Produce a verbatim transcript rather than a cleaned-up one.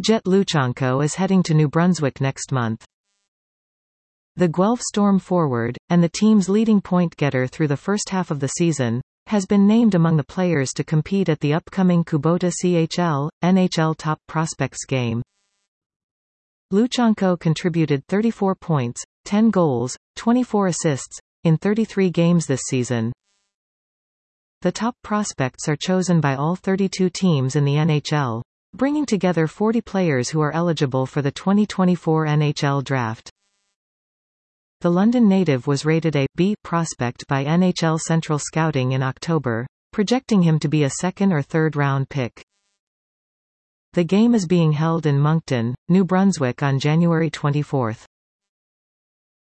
Jet Luchanko is heading to New Brunswick next month. The Guelph Storm forward, and the team's leading point-getter through the first half of the season, has been named among the players to compete at the upcoming Kubota C H L, N H L Top Prospects game. Luchanko contributed thirty-four points, ten goals, twenty-four assists, in thirty-three games this season. The top prospects are chosen by all thirty-two teams in the N H L, bringing together forty players who are eligible for the twenty twenty-four N H L draft. The London native was rated a B prospect by N H L Central Scouting in October, projecting him to be a second or third round pick. The game is being held in Moncton, New Brunswick on January twenty-fourth.